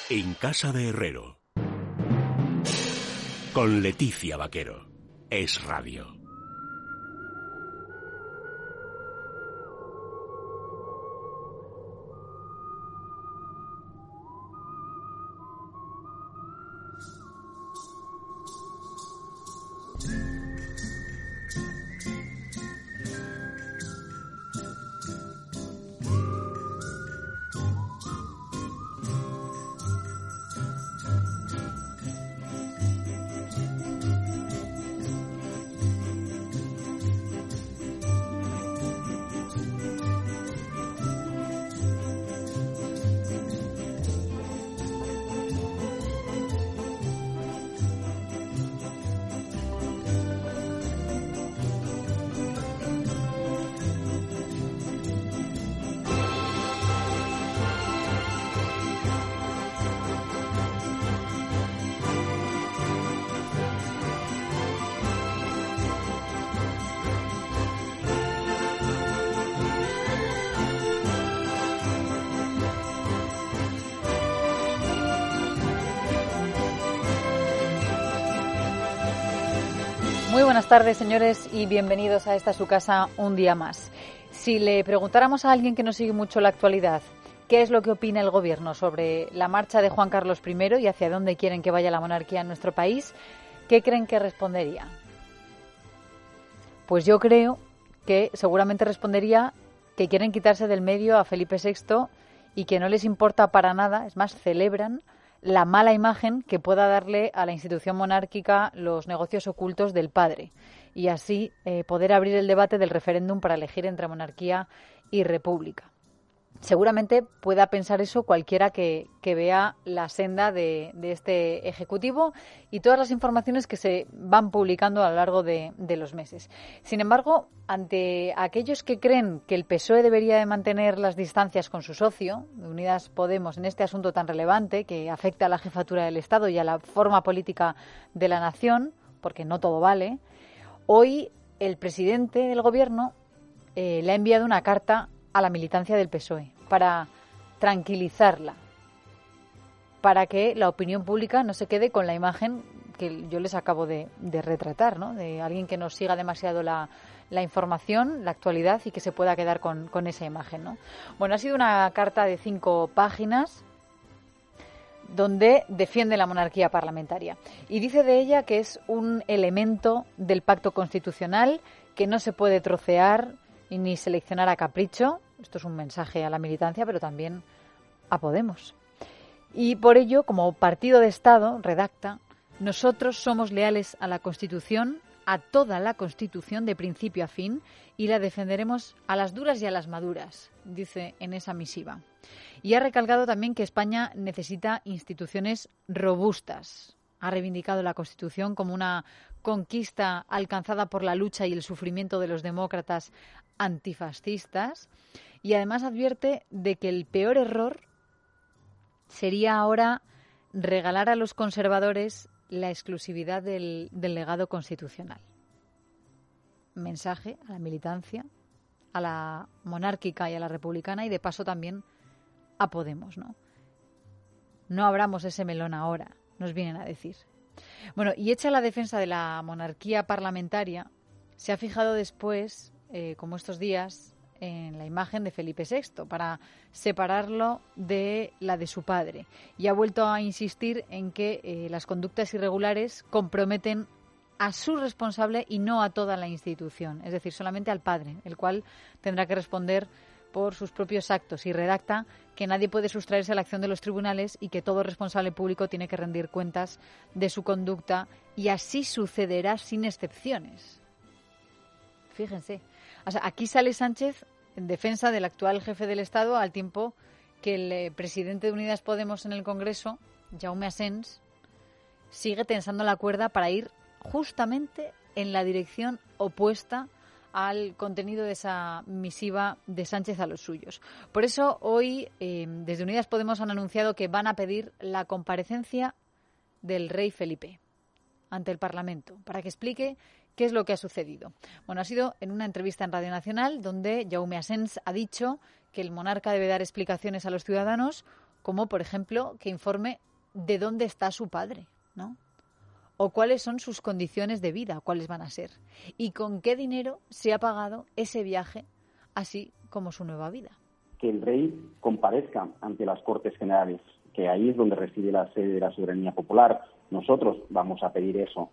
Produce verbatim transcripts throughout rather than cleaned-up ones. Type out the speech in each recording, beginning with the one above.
En casa de Herrero. Con Leticia Vaquero. Es Radio. Muy buenas tardes, señores, y bienvenidos a esta su casa un día más. Si le preguntáramos a alguien que no sigue mucho la actualidad qué es lo que opina el Gobierno sobre la marcha de Juan Carlos primero y hacia dónde quieren que vaya la monarquía en nuestro país, ¿qué creen que respondería? Pues yo creo que seguramente respondería que quieren quitarse del medio a Felipe sexto y que no les importa para nada, es más, celebran la mala imagen que pueda darle a la institución monárquica los negocios ocultos del padre y así eh, poder abrir el debate del referéndum para elegir entre monarquía y república. Seguramente pueda pensar eso cualquiera que, que vea la senda de, de este Ejecutivo y todas las informaciones que se van publicando a lo largo de, de los meses. Sin embargo, ante aquellos que creen que el P S O E debería de mantener las distancias con su socio, Unidas Podemos, en este asunto tan relevante que afecta a la jefatura del Estado y a la forma política de la nación, porque no todo vale, hoy el presidente del Gobierno eh, le ha enviado una carta a la militancia del P S O E para tranquilizarla, para que la opinión pública no se quede con la imagen que yo les acabo de, de retratar, ¿no? De alguien que nos siga demasiado la, la información, la actualidad y que se pueda quedar con, con esa imagen, ¿no? Bueno, ha sido una carta de cinco páginas donde defiende la monarquía parlamentaria y dice de ella que es un elemento del pacto constitucional que no se puede trocear y ni seleccionar a capricho. Esto es un mensaje a la militancia, pero también a Podemos. Y por ello, como partido de Estado, redacta, nosotros somos leales a la Constitución, a toda la Constitución de principio a fin, y la defenderemos a las duras y a las maduras, dice en esa misiva. Y ha recalcado también que España necesita instituciones robustas. Ha reivindicado la Constitución como una conquista alcanzada por la lucha y el sufrimiento de los demócratas antifascistas y además advierte de que el peor error sería ahora regalar a los conservadores la exclusividad del, del legado constitucional. Mensaje a la militancia, a la monárquica y a la republicana y de paso también a Podemos, ¿no? No abramos ese melón ahora, nos vienen a decir. Bueno, y hecha la defensa de la monarquía parlamentaria, se ha fijado después, eh, como estos días, en la imagen de Felipe sexto para separarlo de la de su padre. Y ha vuelto a insistir en que eh, las conductas irregulares comprometen a su responsable y no a toda la institución, es decir, solamente al padre, el cual tendrá que responder por sus propios actos y redacta que nadie puede sustraerse a la acción de los tribunales y que todo responsable público tiene que rendir cuentas de su conducta y así sucederá sin excepciones. Fíjense. O sea, aquí sale Sánchez en defensa del actual jefe del Estado al tiempo que el eh, presidente de Unidas Podemos en el Congreso, Jaume Asens, sigue tensando la cuerda para ir justamente en la dirección opuesta al contenido de esa misiva de Sánchez a los suyos. Por eso hoy, eh, desde Unidas Podemos han anunciado que van a pedir la comparecencia del rey Felipe ante el Parlamento para que explique qué es lo que ha sucedido. Bueno, ha sido en una entrevista en Radio Nacional donde Jaume Asens ha dicho que el monarca debe dar explicaciones a los ciudadanos como por ejemplo que informe de dónde está su padre, ¿no? O cuáles son sus condiciones de vida, cuáles van a ser, y con qué dinero se ha pagado ese viaje, así como su nueva vida. Que el rey comparezca ante las Cortes Generales, que ahí es donde reside la sede de la soberanía popular. Nosotros vamos a pedir eso.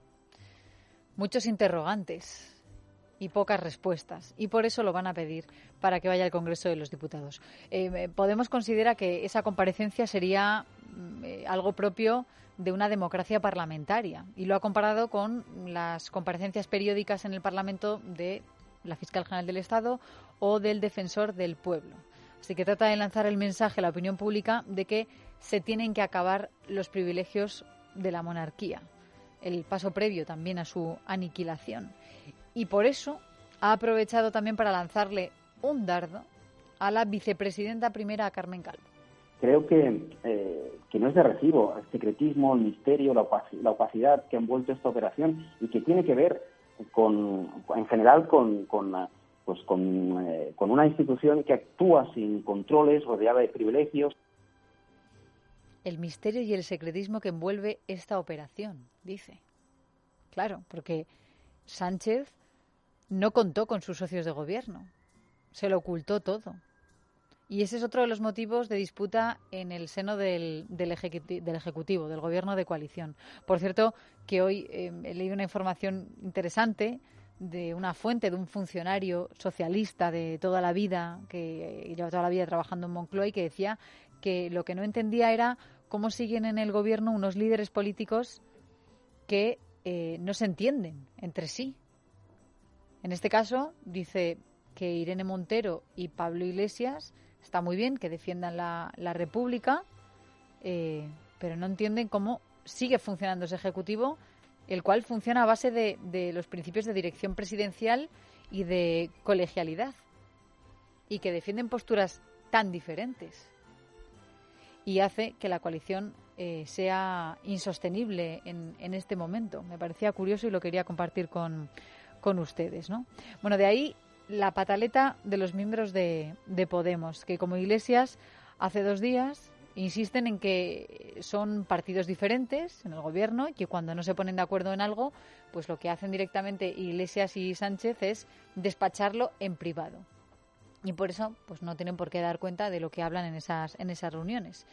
Muchos interrogantes y pocas respuestas, y por eso lo van a pedir para que vaya al Congreso de los Diputados. Eh, Podemos considera que esa comparecencia sería eh, algo propio de una democracia parlamentaria, y lo ha comparado con las comparecencias periódicas en el Parlamento de la Fiscal General del Estado o del Defensor del Pueblo. Así que trata de lanzar el mensaje a la opinión pública de que se tienen que acabar los privilegios de la monarquía, el paso previo también a su aniquilación. Y por eso ha aprovechado también para lanzarle un dardo a la vicepresidenta primera, Carmen Calvo. Creo que, eh, que no es de recibo el secretismo, el misterio, la, opac- la opacidad que ha envuelto esta operación y que tiene que ver con, en general con, con, pues con, eh, con una institución que actúa sin controles, rodeada de privilegios. El misterio y el secretismo que envuelve esta operación, dice. Claro, porque Sánchez no contó con sus socios de gobierno, se lo ocultó todo. Y ese es otro de los motivos de disputa en el seno del, del, ejecuti- del Ejecutivo, del Gobierno de coalición. Por cierto, que hoy eh, he leído una información interesante de una fuente, de un funcionario socialista de toda la vida, que lleva toda la vida trabajando en Moncloa, y que decía que lo que no entendía era cómo siguen en el Gobierno unos líderes políticos que eh, no se entienden entre sí. En este caso, dice que Irene Montero y Pablo Iglesias está muy bien que defiendan la, la República, eh, pero no entienden cómo sigue funcionando ese Ejecutivo, el cual funciona a base de, de los principios de dirección presidencial y de colegialidad, y que defienden posturas tan diferentes, y hace que la coalición eh, sea insostenible en, en este momento. Me parecía curioso y lo quería compartir con, con ustedes, ¿no? Bueno, de ahí la pataleta de los miembros de, de Podemos, que como Iglesias hace dos días insisten en que son partidos diferentes en el gobierno y que cuando no se ponen de acuerdo en algo, pues lo que hacen directamente Iglesias y Sánchez es despacharlo en privado. Y por eso pues no tienen por qué dar cuenta de lo que hablan en esas, en esas reuniones.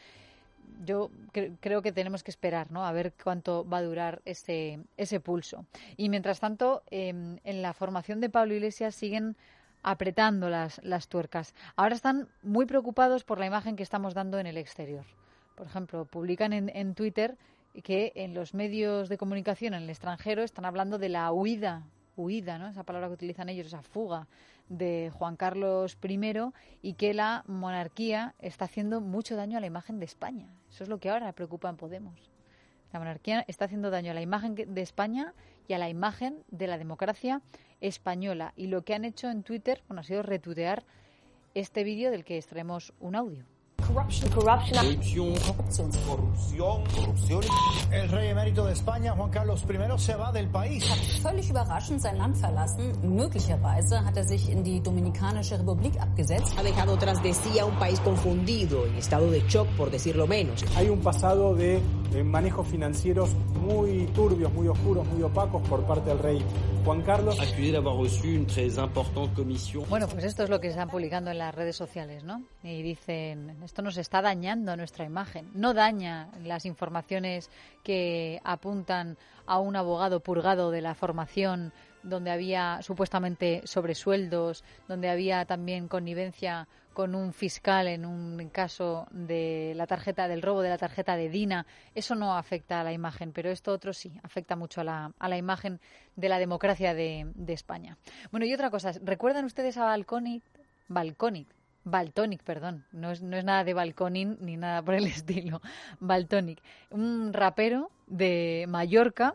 Yo cre- creo que tenemos que esperar, ¿no?, a ver cuánto va a durar ese, ese pulso. Y mientras tanto, eh, en la formación de Pablo Iglesias siguen apretando las, las tuercas. Ahora están muy preocupados por la imagen que estamos dando en el exterior. Por ejemplo, publican en, en Twitter que en los medios de comunicación en el extranjero están hablando de la huida, huida, ¿no?, esa palabra que utilizan ellos, esa fuga de Juan Carlos primero, y que la monarquía está haciendo mucho daño a la imagen de España. Eso es lo que ahora preocupa en Podemos. La monarquía está haciendo daño a la imagen de España y a la imagen de la democracia española. Y lo que han hecho en Twitter, bueno, ha sido retuitear este vídeo del que extraemos un audio. Corruption, corruption, corrupción, corrupción, corrupción. El rey emérito de España, Juan Carlos primero, se va del país. Hat völlig überraschend sein Land verlassen. Möglicherweise hat er sich in die Dominikanische Republik abgesetzt. Ha dejado tras de sí a un país confundido, en estado de shock, por decirlo menos. Hay un pasado de, de manejos financieros muy turbios, muy oscuros, muy opacos por parte del rey Juan Carlos. Accusé d'avoir reçu une très importante commission. Bueno, pues esto es lo que están publicando en las redes sociales, ¿no? Y dicen, esto nos está dañando nuestra imagen. No daña las informaciones que apuntan a un abogado purgado de la formación, donde había supuestamente sobresueldos, donde había también connivencia con un fiscal en un caso de la tarjeta, del robo de la tarjeta de Dina. Eso no afecta a la imagen, pero esto otro sí, afecta mucho a la, a la imagen de la democracia de, de España. Bueno, y otra cosa, ¿recuerdan ustedes a Balconic? Balconic. Baltonic, perdón, no es, no es nada de Balconin ni nada por el estilo. Baltonic, un rapero de Mallorca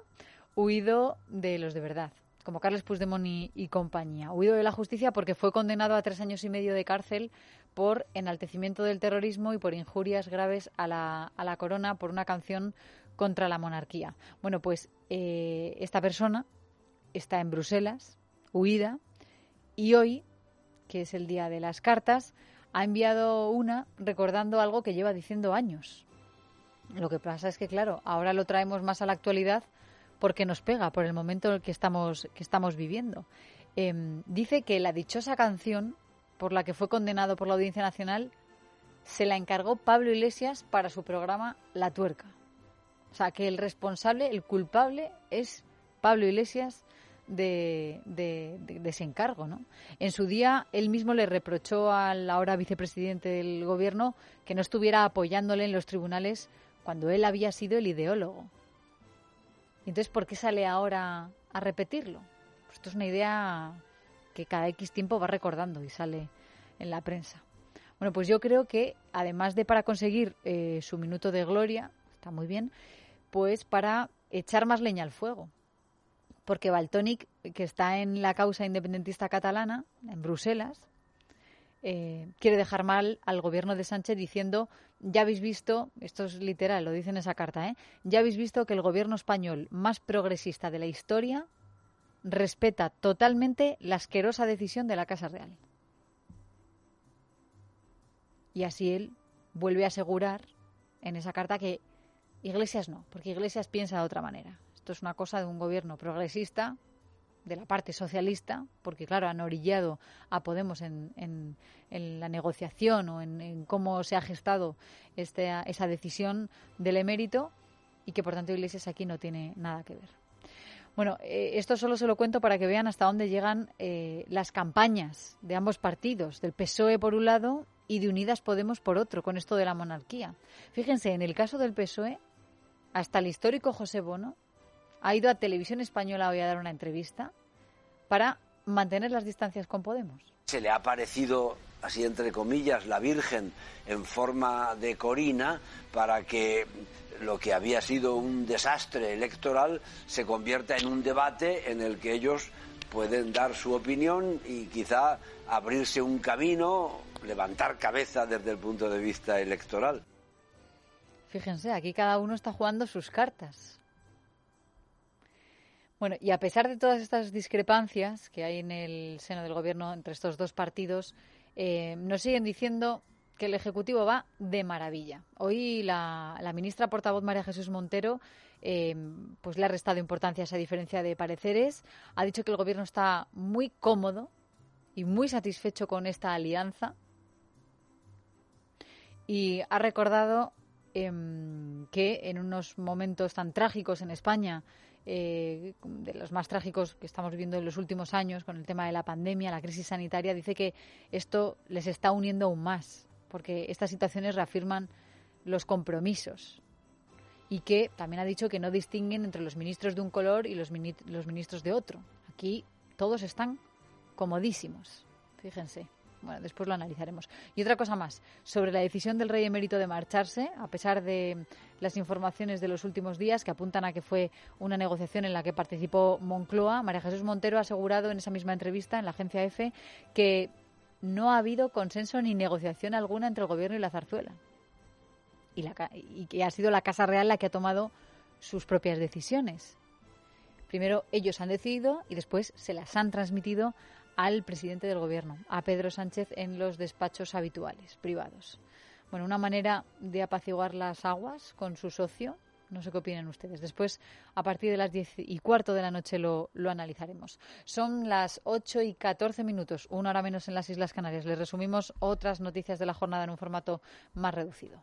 huido de los de verdad, como Carles Puigdemont y, y compañía. Huido de la justicia porque fue condenado a tres años y medio de cárcel por enaltecimiento del terrorismo y por injurias graves a la, a la corona por una canción contra la monarquía. Bueno, pues eh, esta persona está en Bruselas, huida, y hoy, que es el día de las cartas, ha enviado una recordando algo que lleva diciendo años. Lo que pasa es que, claro, ahora lo traemos más a la actualidad porque nos pega por el momento en el que estamos, que estamos viviendo. Eh, dice que la dichosa canción por la que fue condenado por la Audiencia Nacional se la encargó Pablo Iglesias para su programa La Tuerca. O sea, que el responsable, el culpable, es Pablo Iglesias de, de, de, de ese encargo, ¿no? En su día, él mismo le reprochó al ahora vicepresidente del gobierno que no estuviera apoyándole en los tribunales cuando él había sido el ideólogo. Entonces, ¿por qué sale ahora a repetirlo? Pues esto es una idea que cada X tiempo va recordando y sale en la prensa. Bueno, pues yo creo que, además de para conseguir eh, su minuto de gloria, está muy bien, pues para echar más leña al fuego. Porque Valtònyc, que está en la causa independentista catalana, en Bruselas, eh, quiere dejar mal al gobierno de Sánchez diciendo, ya habéis visto, esto es literal, lo dice en esa carta, ¿eh? ya habéis visto que el gobierno español más progresista de la historia respeta totalmente la asquerosa decisión de la Casa Real. Y así él vuelve a asegurar en esa carta que Iglesias no, porque Iglesias piensa de otra manera. Esto es una cosa de un gobierno progresista, de la parte socialista, porque claro, han orillado a Podemos en, en, en la negociación o en, en cómo se ha gestado este, esa decisión del emérito, y que por tanto Iglesias aquí no tiene nada que ver. Bueno, eh, esto solo se lo cuento para que vean hasta dónde llegan eh, las campañas de ambos partidos, del P S O E por un lado y de Unidas Podemos por otro, con esto de la monarquía. Fíjense, en el caso del P S O E, hasta el histórico José Bono ha ido a Televisión Española hoy a dar una entrevista para mantener las distancias con Podemos. Se le ha aparecido, así entre comillas, la Virgen en forma de Corina para que lo que había sido un desastre electoral se convierta en un debate en el que ellos pueden dar su opinión y quizá abrirse un camino, levantar cabeza desde el punto de vista electoral. Fíjense, aquí cada uno está jugando sus cartas. Bueno, y a pesar de todas estas discrepancias que hay en el seno del gobierno entre estos dos partidos, eh, nos siguen diciendo que el Ejecutivo va de maravilla. Hoy la, la ministra portavoz María Jesús Montero eh, pues le ha restado importancia a esa diferencia de pareceres. Ha dicho que el gobierno está muy cómodo y muy satisfecho con esta alianza. Y ha recordado eh, que en unos momentos tan trágicos en España, Eh, de los más trágicos que estamos viviendo en los últimos años con el tema de la pandemia, la crisis sanitaria, dice que esto les está uniendo aún más, porque estas situaciones reafirman los compromisos, y que también ha dicho que no distinguen entre los ministros de un color y los, mini- los ministros de otro. Aquí todos están comodísimos, fíjense. Bueno, después lo analizaremos. Y otra cosa más, sobre la decisión del rey emérito de marcharse, a pesar de las informaciones de los últimos días que apuntan a que fue una negociación en la que participó Moncloa, María Jesús Montero ha asegurado en esa misma entrevista en la agencia EFE que no ha habido consenso ni negociación alguna entre el gobierno y la Zarzuela. Y, la, y que ha sido la Casa Real la que ha tomado sus propias decisiones. Primero ellos han decidido y después se las han transmitido al presidente del gobierno, a Pedro Sánchez, en los despachos habituales, privados. Bueno, una manera de apaciguar las aguas con su socio. No sé qué opinan ustedes. Después, a partir de las diez y cuarto de la noche, lo, lo analizaremos. Son las ocho y catorce minutos, una hora menos en las Islas Canarias. Les resumimos otras noticias de la jornada en un formato más reducido.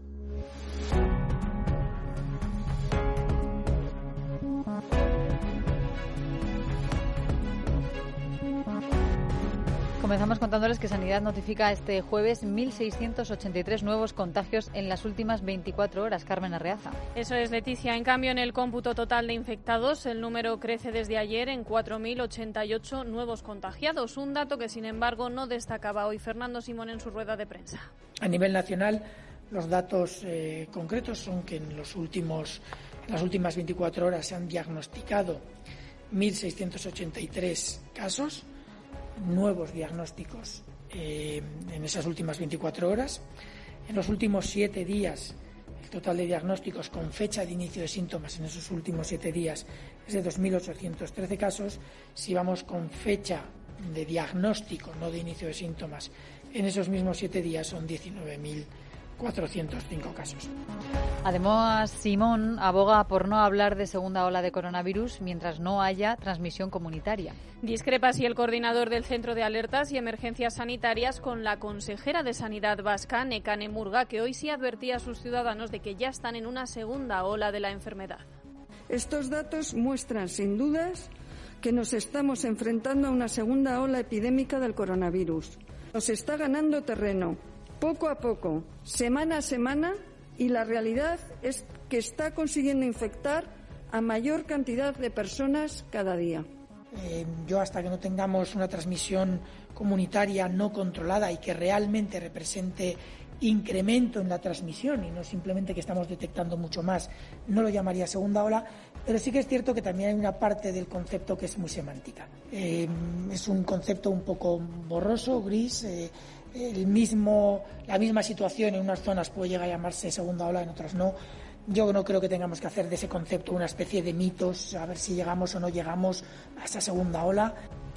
Comenzamos contándoles que Sanidad notifica este jueves mil seiscientos ochenta y tres nuevos contagios en las últimas veinticuatro horas. Carmen Arreaza. Eso es, Leticia. En cambio, en el cómputo total de infectados, el número crece desde ayer en cuatro mil ochenta y ocho nuevos contagiados. Un dato que, sin embargo, no destacaba hoy Fernando Simón en su rueda de prensa. A nivel nacional, los datos eh, concretos son que en, los últimos, en las últimas veinticuatro horas se han diagnosticado mil seiscientos ochenta y tres casos, nuevos diagnósticos eh, en esas últimas veinticuatro horas. En los últimos siete días, el total de diagnósticos con fecha de inicio de síntomas en esos últimos siete días es de dos mil ochocientos trece casos. Si vamos con fecha de diagnóstico, no de inicio de síntomas, en esos mismos siete días son diecinueve mil cuatrocientos cinco casos. Además, Simón aboga por no hablar de segunda ola de coronavirus mientras no haya transmisión comunitaria. Discrepa así el coordinador del Centro de Alertas y Emergencias Sanitarias con la consejera de Sanidad vasca, Nekane Murga, que hoy sí advertía a sus ciudadanos de que ya están en una segunda ola de la enfermedad. Estos datos muestran, sin dudas, que nos estamos enfrentando a una segunda ola epidémica del coronavirus. Nos está ganando terreno, poco a poco, semana a semana, y la realidad es que está consiguiendo infectar a mayor cantidad de personas cada día. Eh, yo hasta que no tengamos una transmisión comunitaria no controlada y que realmente represente incremento en la transmisión y no simplemente que estamos detectando mucho más, no lo llamaría segunda ola, pero sí que es cierto que también hay una parte del concepto que es muy semántica. Eh, es un concepto un poco borroso, gris. Eh, el mismo, la misma situación en unas zonas puede llegar a llamarse segunda ola, en otras no. Yo no creo que tengamos que hacer de ese concepto una especie de mitos, a ver si llegamos o no llegamos a esa segunda ola.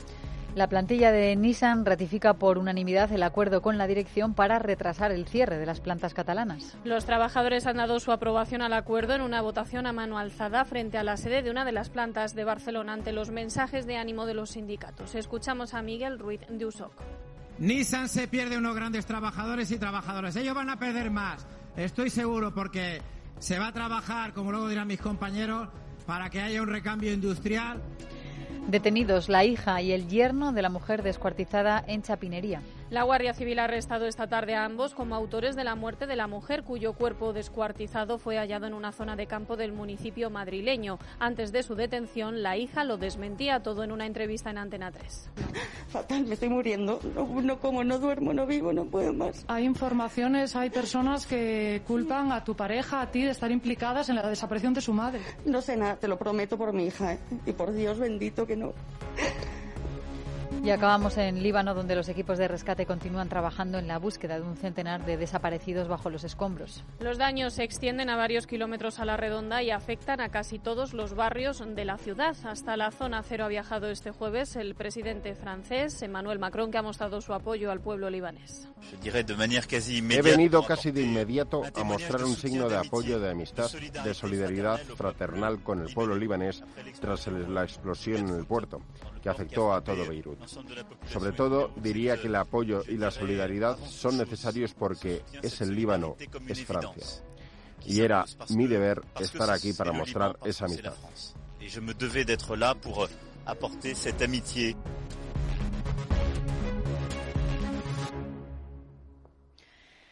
La plantilla de Nissan ratifica por unanimidad el acuerdo con la dirección para retrasar el cierre de las plantas catalanas. Los trabajadores han dado su aprobación al acuerdo en una votación a mano alzada frente a la sede de una de las plantas de Barcelona ante los mensajes de ánimo de los sindicatos. Escuchamos a Miguel Ruiz de Usoc. Nissan se pierde unos grandes trabajadores y trabajadoras. Ellos van a perder más, estoy seguro, porque se va a trabajar, como luego dirán mis compañeros, para que haya un recambio industrial. Detenidos la hija y el yerno de la mujer descuartizada en Chapinería. La Guardia Civil ha arrestado esta tarde a ambos como autores de la muerte de la mujer, cuyo cuerpo descuartizado fue hallado en una zona de campo del municipio madrileño. Antes de su detención, la hija lo desmentía todo en una entrevista en Antena tres. Fatal, me estoy muriendo. No, no como, no duermo, no vivo, no puedo más. Hay informaciones, hay personas que culpan a tu pareja, a ti, de estar implicadas en la desaparición de su madre. No sé nada, te lo prometo por mi hija, ¿eh? Y por Dios bendito que no. Y acabamos en Líbano, donde los equipos de rescate continúan trabajando en la búsqueda de un centenar de desaparecidos bajo los escombros. Los daños se extienden a varios kilómetros a la redonda y afectan a casi todos los barrios de la ciudad. Hasta la zona cero ha viajado este jueves el presidente francés, Emmanuel Macron, que ha mostrado su apoyo al pueblo libanés. He venido casi de inmediato a mostrar un signo de apoyo, de amistad, de solidaridad fraternal con el pueblo libanés tras la explosión en el puerto, que afectó a todo Beirut. Sobre todo, diría que el apoyo y la solidaridad son necesarios porque es el Líbano, es Francia. Y era mi deber estar aquí para mostrar esa amistad.